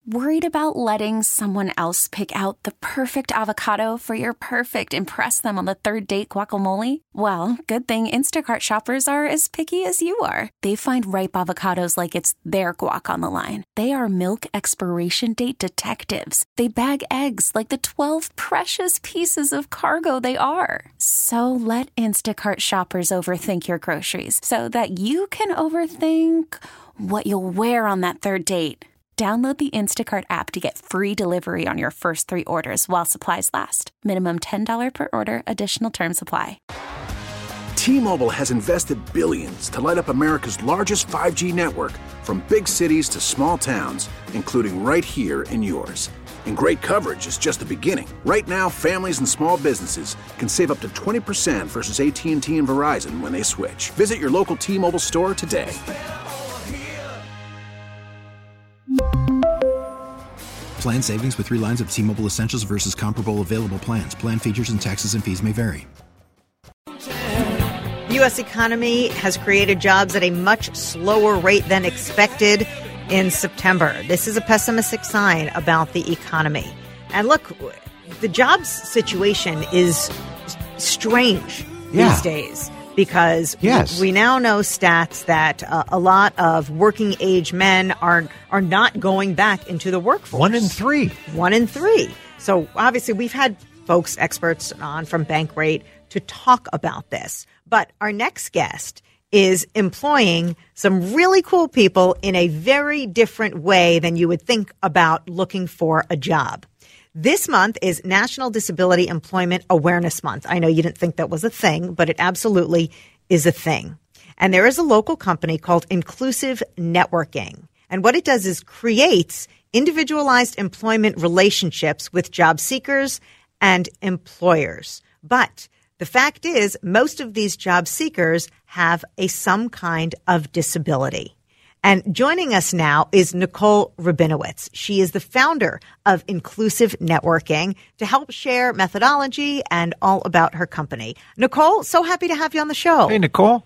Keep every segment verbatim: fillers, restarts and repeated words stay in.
Worried about letting someone else pick out the perfect avocado for your perfect impress them on the third date guacamole? Well, good thing Instacart shoppers are as picky as you are. They find ripe avocados like it's their guac on the line. They are milk expiration date detectives. They bag eggs like the twelve precious pieces of cargo they are. So let Instacart shoppers overthink your groceries so that you can overthink what you'll wear on that third date. Download the Instacart app to get free delivery on your first three orders while supplies last. Minimum ten dollars per order. Additional terms apply. T-Mobile has invested billions to light up America's largest five G network, from big cities to small towns, including right here in yours. And great coverage is just the beginning. Right now, families and small businesses can save up to twenty percent versus A T and T and Verizon when they switch. Visit your local T-Mobile store today. Plan savings with three lines of T-Mobile Essentials versus comparable available plans. Plan features and taxes and fees may vary. The U S economy has created jobs at a much slower rate than expected in September. This is a pessimistic sign about the economy. And look, the jobs situation is strange yeah. these days. Because yes. we now know stats that uh, a lot of working age men are are not going back into the workforce. One in three. One in three. So obviously we've had folks, experts on from Bankrate to talk about this. But our next guest is employing some really cool people in a very different way than you would think about looking for a job. This month is National Disability Employment Awareness Month. I know you didn't think that was a thing, but it absolutely is a thing. And there is a local company called Inclusive Networking. And what it does is creates individualized employment relationships with job seekers and employers. But the fact is, most of these job seekers have a some kind of disability. And joining us now is Nicole Rabinowitz. She is the founder of Inclusive Networking to help share methodology and all about her company. Nicole, so happy to have you on the show. Hey, Nicole.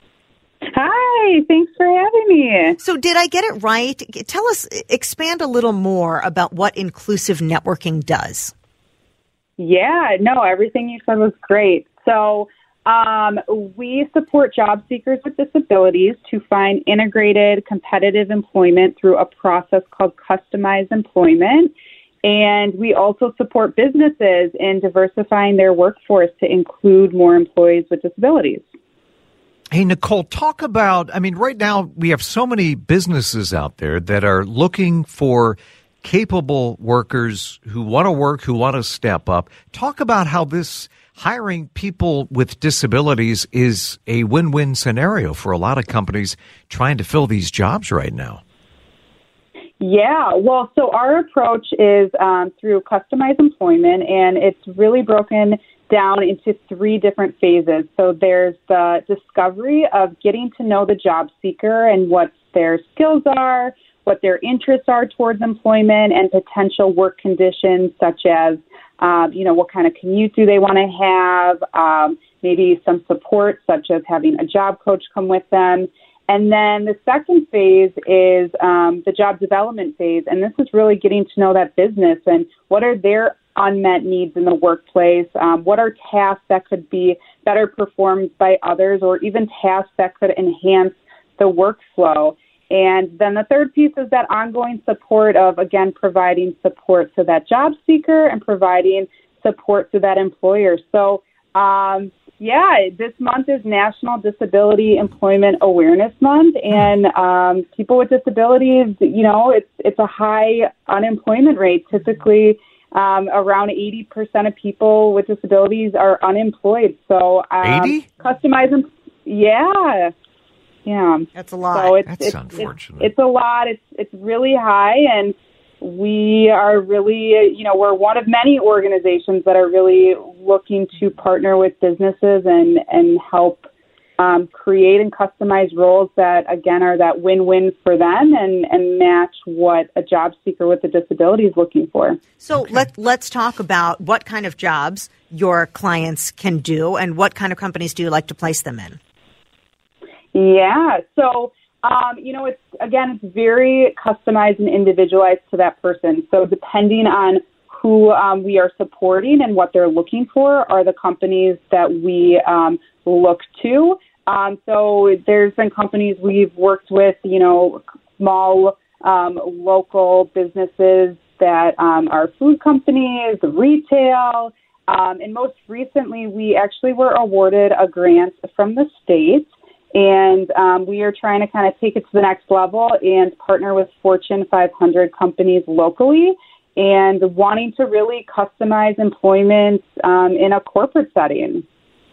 Hi, thanks for having me. So did I get it right? Tell us, expand a little more about what Inclusive Networking does. Yeah, no, everything you said was great. So Um, we support job seekers with disabilities to find integrated, competitive employment through a process called customized employment. And we also support businesses in diversifying their workforce to include more employees with disabilities. Hey, Nicole, talk about, I mean, right now we have so many businesses out there that are looking for capable workers who want to work, who want to step up. Talk about how this hiring people with disabilities is a win-win scenario for a lot of companies trying to fill these jobs right now. Yeah, well, so our approach is um, through customized employment, and it's really broken down into three different phases. So there's the discovery of getting to know the job seeker and what their skills are, what their interests are towards employment, and potential work conditions such as Um, you know, what kind of commute do they want to have, um, maybe some support such as having a job coach come with them. And then the second phase is um, the job development phase. And this is really getting to know that business and what are their unmet needs in the workplace, um, what are tasks that could be better performed by others, or even tasks that could enhance the workflow. And then the third piece is that ongoing support of, again, providing support to that job seeker and providing support to that employer. So, um, yeah, this month is National Disability Employment Awareness Month, and um, people with disabilities, you know, it's it's a high unemployment rate. Typically, um, around eighty percent of people with disabilities are unemployed. So, um, eighty? Customizing, yeah. Yeah, that's a lot. So it's, that's it's, unfortunate. It's, it's a lot. It's it's really high, and we are really, you know, we're one of many organizations that are really looking to partner with businesses and and help um, create and customize roles that, again, are that win-win for them and, and match what a job seeker with a disability is looking for. So okay. let let's talk about what kind of jobs your clients can do, and what kind of companies do you like to place them in? Yeah, so Um, you know, it's, again, it's very customized and individualized to that person. So depending on who um, we are supporting and what they're looking for are the companies that we um, look to. Um, so there's been companies we've worked with, you know, small um, local businesses that um, are food companies, retail, um, and most recently we actually were awarded a grant from the state. And um, we are trying to kind of take it to the next level and partner with Fortune five hundred companies locally and wanting to really customize employment um, in a corporate setting.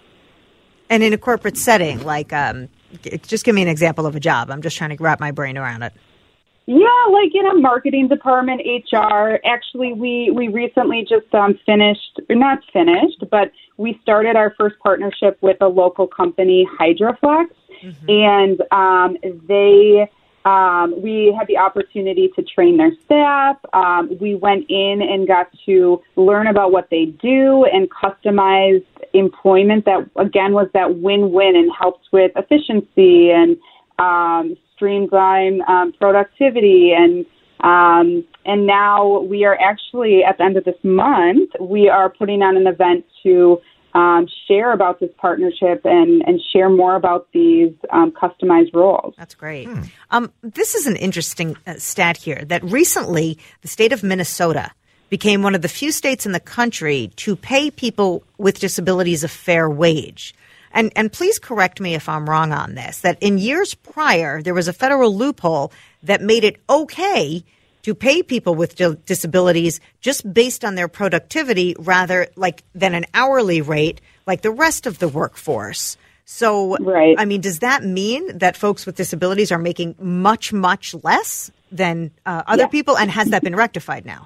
And in a corporate setting, like, um, just give me an example of a job. I'm just trying to wrap my brain around it. Yeah, like in a marketing department, H R. Actually, we, we recently just um, finished, or not finished, but we started our first partnership with a local company, Hydroflex. Mm-hmm. And um, they, um, we had the opportunity to train their staff. Um, we went in and got to learn about what they do and customized employment that, again, was that win-win and helped with efficiency and um, streamline um, productivity. And um, and now we are actually, at the end of this month, we are putting on an event to Um, share about this partnership and, and share more about these um, customized roles. That's great. Hmm. Um, this is an interesting uh, stat here that recently the state of Minnesota became one of the few states in the country to pay people with disabilities a fair wage. And, and please correct me if I'm wrong on this, that in years prior, there was a federal loophole that made it okay to pay people with disabilities just based on their productivity rather like than an hourly rate like the rest of the workforce. So, right. I mean, does that mean that folks with disabilities are making much, much less than uh, other yeah. people? And has that been rectified now?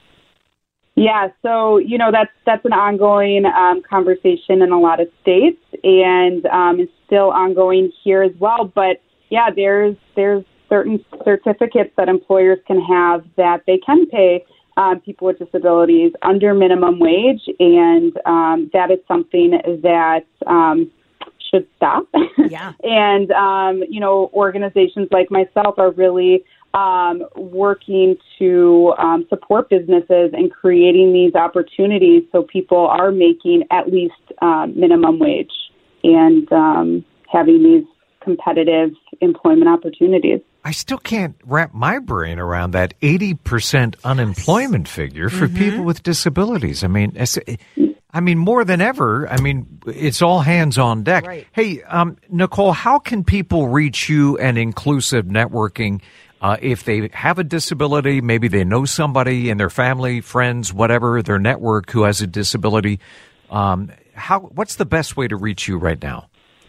Yeah, so, you know, that's that's an ongoing um, conversation in a lot of states, and um, it's still ongoing here as well. But, yeah, there's there's certain certificates that employers can have that they can pay um, people with disabilities under minimum wage, and um, that is something that um, should stop. Yeah. And, um, you know, organizations like myself are really um, working to um, support businesses and creating these opportunities so people are making at least uh, minimum wage and um, having these competitive employment opportunities. I still can't wrap my brain around that eighty percent unemployment figure for mm-hmm. people with disabilities. I mean, I mean, more than ever, I mean, it's all hands on deck. Right. Hey, um, Nicole, how can people reach you and Inclusive Networking uh, if they have a disability? Maybe they know somebody in their family, friends, whatever, their network who has a disability. Um, how? What's the best way to reach you right now?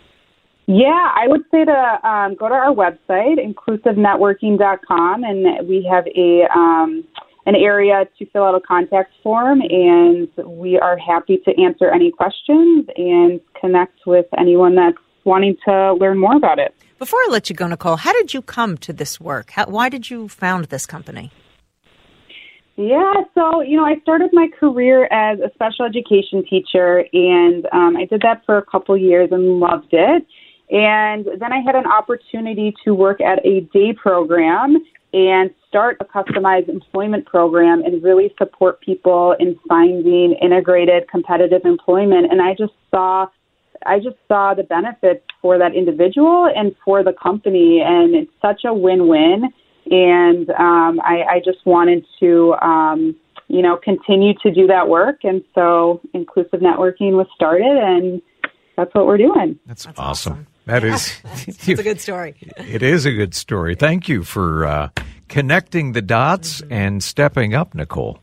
Yeah, I would say to um, go to our website, inclusive networking dot com, and we have a um, an area to fill out a contact form, and we are happy to answer any questions and connect with anyone that's wanting to learn more about it. Before I let you go, Nicole, how did you come to this work? How, why did you found this company? Yeah, so, you know, I started my career as a special education teacher, and um, I did that for a couple years and loved it. And then I had an opportunity to work at a day program and start a customized employment program and really support people in finding integrated competitive employment. And I just saw, I just saw the benefits for that individual and for the company. And it's such a win-win. And um, I, I just wanted to, um, you know, continue to do that work. And so Inclusive Networking was started, and that's what we're doing. That's, That's awesome. awesome. That is, that's a good story. It is a good story. Thank you for uh, connecting the dots mm-hmm. and stepping up, Nicole.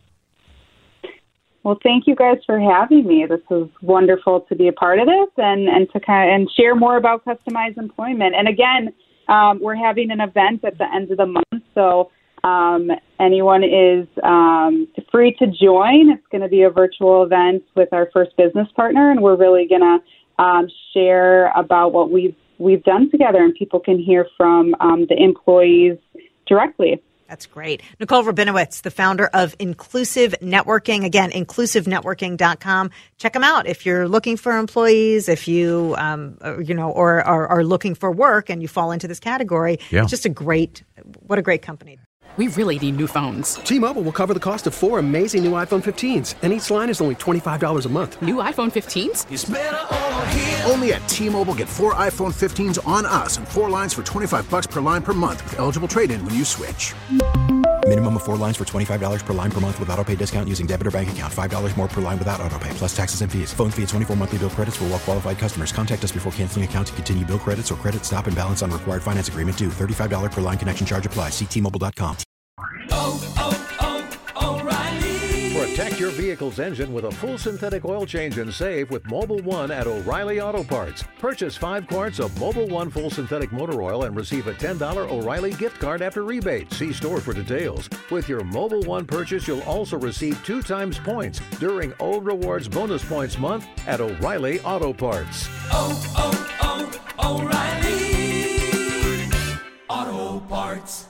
Well, thank you guys for having me. This was wonderful to be a part of this and, and to kind of, and share more about customized employment. And again, um, we're having an event at the end of the month, so um, anyone is um, free to join. It's going to be a virtual event with our first business partner, and we're really going to Um, share about what we've we've done together, and people can hear from um, the employees directly. That's great. Nicole Rabinowitz, the founder of Inclusive Networking. Again, inclusive networking dot com. Check them out if you're looking for employees, if you, um, you know, or are, are looking for work and you fall into this category. Yeah. It's just a great, what a great company. We really need new phones. T-Mobile will cover the cost of four amazing new iPhone fifteens, and each line is only twenty-five dollars a month. New iPhone fifteens? It's better over here. Only at T-Mobile, get four iPhone fifteens on us and four lines for twenty-five bucks per line per month with eligible trade-in when you switch. Minimum of four lines for twenty-five dollars per line per month with autopay discount using debit or bank account. five dollars more per line without autopay, plus taxes and fees. Phone fee at twenty-four monthly bill credits for well-qualified customers. Contact us before canceling account to continue bill credits or credit stop and balance on required finance agreement due. thirty-five dollars per line connection charge applies. See T Mobile dot com. Oh, oh, oh, O'Reilly. Protect your vehicle's engine with a full synthetic oil change and save with Mobil One at O'Reilly Auto Parts. Purchase five quarts of Mobil One full synthetic motor oil and receive a ten dollars O'Reilly gift card after rebate. See store for details. With your Mobil One purchase, you'll also receive two times points during O Rewards Bonus Points Month at O'Reilly Auto Parts. Oh, oh, oh, O'Reilly Auto Parts.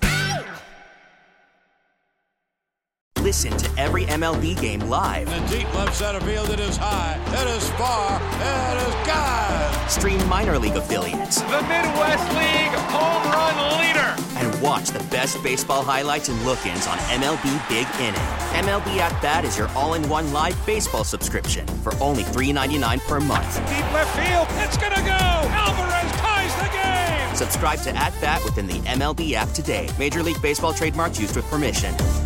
Listen to every M L B game live. In the deep left center field, it is high, it is far, it is gone. Stream minor league affiliates. The Midwest League home run leader. And watch the best baseball highlights and look-ins on M L B Big Inning. M L B At Bat is your all-in-one live baseball subscription for only three dollars and ninety-nine cents per month. Deep left field, it's gonna go. Alvarez ties the game. Subscribe to At Bat within the M L B app today. Major League Baseball trademarks used with permission.